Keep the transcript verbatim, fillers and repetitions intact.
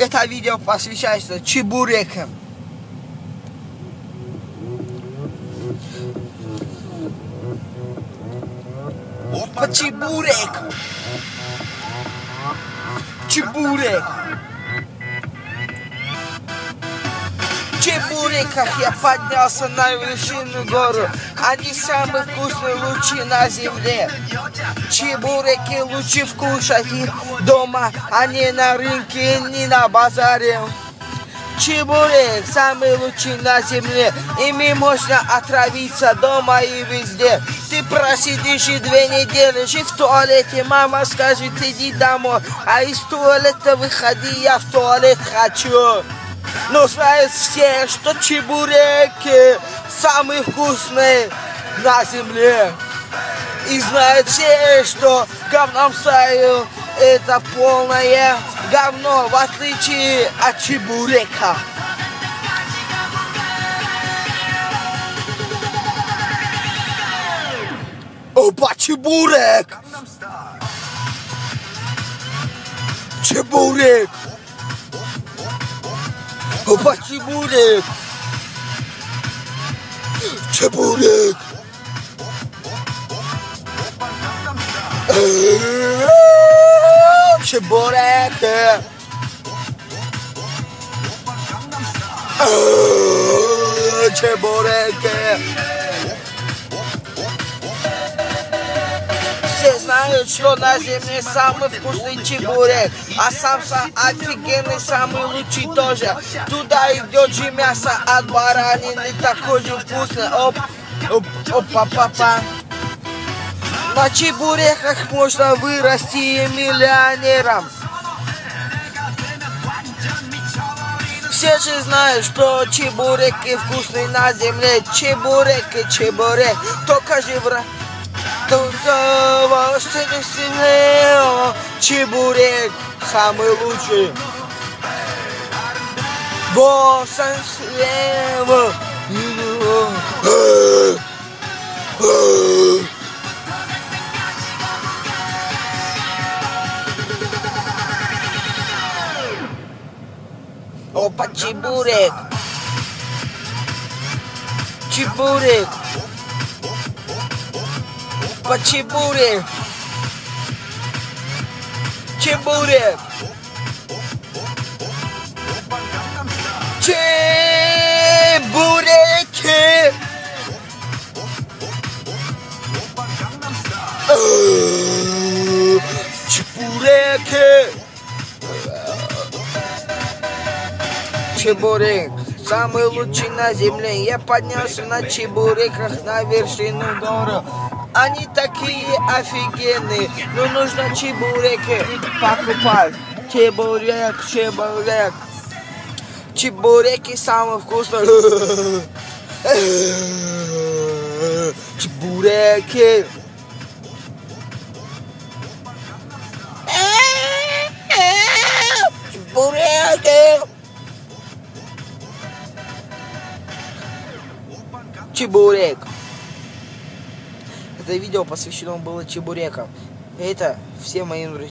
Это видео посвящается чебурекам. По чебуреку. Чебурек. В чебуреках я поднялся на вершину гору. Они самые вкусные лучи на земле. Чебуреки лучше вкушать их дома, а не на рынке, не на базаре. Чебурек самый лучший на земле. Ими можно отравиться дома и везде. Ты просидишь и две недели, жив в туалете. Мама скажет, иди домой. А из туалета выходи, я в туалет хочу. Но знают все, что чебуреки самые вкусные на земле. И знают все, что говном стаю это полное говно, в отличие от чебурека. Опа, чебурек! Чебурек! Опа, чебурек! Чебурек! Чебуреки! Чебуреки! Все знают, что на земле самый вкусный чебурек, а сам офигенный, самый лучший тоже. Туда идет же мясо от баранины, такой же вкусный. Оп, оп, опа, папа. На чебуреках можно вырасти миллионером. Все же знают, что чебуреки вкусные на земле. Чебуреки, чебурек, только же в чебурек самый лучший. Босса слева. Опа, чебурек. Чебурек. Опа, чебурек. Чебурек. Чебуреки. Чебуреки. Чебурек самый лучший на земле. Я поднялся на чебуреках на вершину горы. Они такие офигенные. Но нужно чебуреки покупать. Чебурек, чебурек. Чебуреки самые вкусные. Чебуреки. Чебуреки. Чебурек. Это видео посвящено было чебурекам. Это все моим друзьям.